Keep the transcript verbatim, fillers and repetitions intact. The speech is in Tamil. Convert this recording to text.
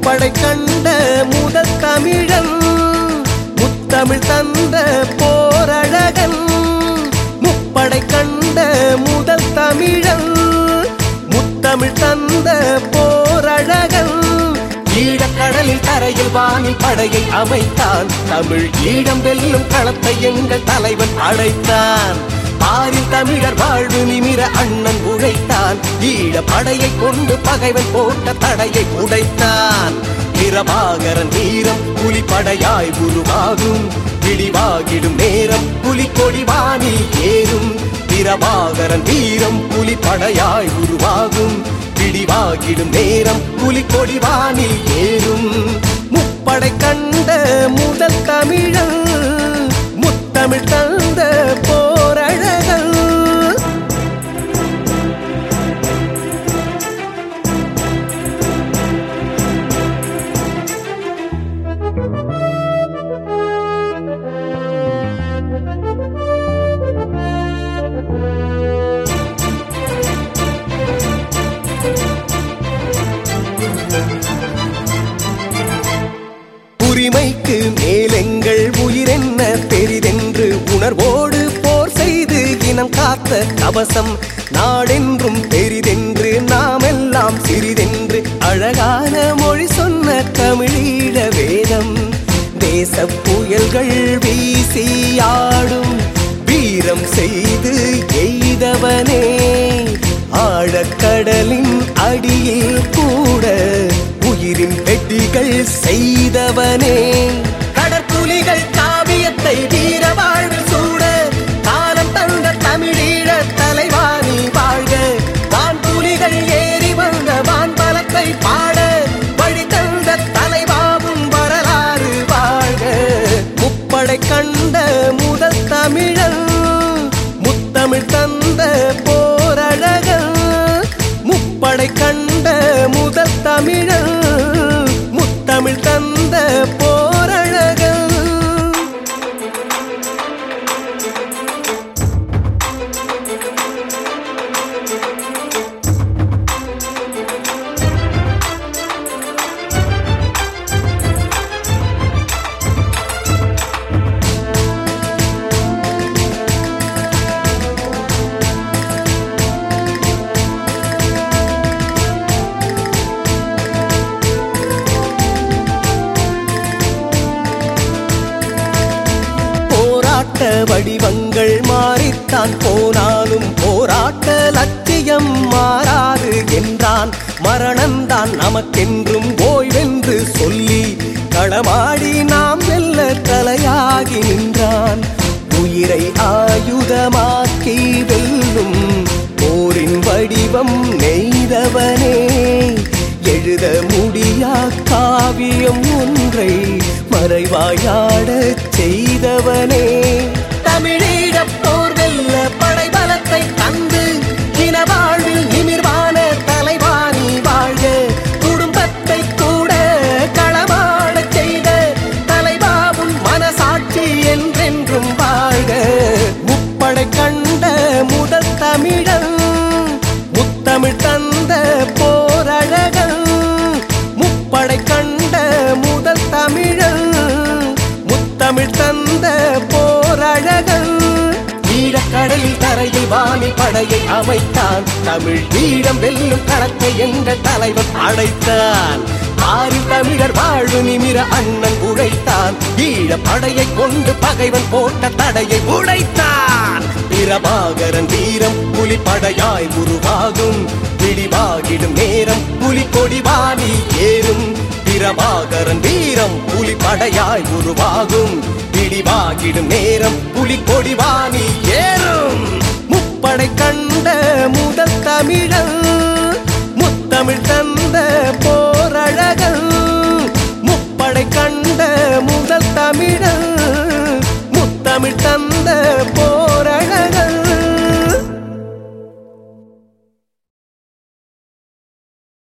முப்படை கண்ட முதல் தமிழன், முத்தமிழ் தந்த போரழகன். முப்படை கண்ட முதல் தமிழன், முத்தமிழ் தந்த போரழகன். ஈழக்கடலில் தரையில் வானில் படையை அமைத்தான், தமிழ் ஈழம் வெல்லும் களத்தை எங்கள் தலைவன் அழைத்தான். பாரில் தமிழர் வாழ்வு நிமிர அண்ணன் உழைத்தான், ஈழ படையை கொண்டு பகைவன் போட்ட தடையை உடைத்தான். பிரபாகரன் வீரம் புலிப்படையாய் உருவாகும், விடிவாகிடும் நேரம் புலிக்கொடி வானில் ஏறும். பிரபாகரன் வீரம் புலிப்படையாய் உருவாகும், விடிவாகிடும் நேரம் புலிக்கொடி வானில் ஏறும். முப்படை கண்ட முதல் தமிழன், முத்தமிழ் தந்த போரழகன். உரிமைக்கு மேலெங்கள் உயிரென்ன பெரிதென்று உணர்வோடு போர் செய்து இனம் காத்த கவசம் நாடென்றும் பெரிதென்று நாமெல்லாம் சிறிதென்று அழகான மொழி சொன்ன தமிழீழ வேதம். தேச புயல்கள் வீசி ஆடும் வீரம் செய்து எய்தவனே, ஆழக்கடலின் அடியில் கூட உயிரின் வெட்டிகள் செய்தவனே. கடற்குலிகள் காவியத்தை வீர வாழ்வில் சூட காலம் தந்த தமிழீழ தலைவாணி வாழ்க. வான்புலிகள் ஏறி வந்த வான்பலத்தை பாட வழி தந்த தலைவாவும் வரலாறு வாழ்க. முப்படை கண்ட முதல் தமிழன், முத்தமிழ் தந்த போரழகன். முப்படை கண்ட முதல் தமிழன், முத்தமிழ் தந்த போரழகன். வடிவங்கள் மாறித்தான் போனாலும் போராட்ட லட்சியம் மாறாது என்றான். மரணம்தான் நமக்கென்றும் ஓய்வென்று சொல்லி களமாடி நாம் வெல்ல தலையாகி நின்றான். உயிரை ஆயுதமாக்கி வெல்லும் போரின் வடிவம் நெய்தவனே, எழுத முடியா காவியம் ஒன்றை மறைவாயாடச் செய்தவனே. தமிழீழ போர் வெல்ல படைபலத்தை தந்து இன வாழ்வில் நிமிர்வான தலைவாணி வாழ்க. குடும்பத்தை கூட களமாடச் செய்த தலைவாவும் மனசாட்சி என்றென்றும் வாழ்க. முப்படை கண்ட முதல் தமிழன், முத்தமிழ் தந்த போரழகன். முப்படை கண்ட முதல் தமிழன், முத்தமிழ் தந்த போரழகன். ஈழக்கடலில் தரையில் வானில் படையை அமைத்தான், தமிழ் ஈழம் வெல்லும் களத்தை எங்கள் தலைவன் அழைத்தான். ஆறில் தமிழர் வாழ்வு நிமிர அண்ணன் உழைத்தான், ஈழ படையை கொண்டு பகைவன் போட்ட தடையை உடைத்தான். பிரபாகரன் வீரம் புலிப்படையாய் உருவாகும், விடிவாகிடும் நேரம் புலிக்கொடி வானில் ஏறும். பிரபாகரன் வீரம் புலிப்படையாய் உருவாகும், விடிவாகிடும் நேரம் புலிக்கொடி வானில் ஏறும். முப்படை கண்ட முதல் தமிழன், முத்தமிழ் தந்த போரழகன். முப்படை கண்ட முதல் தமிழன், முத்தமிழ் தந்த போ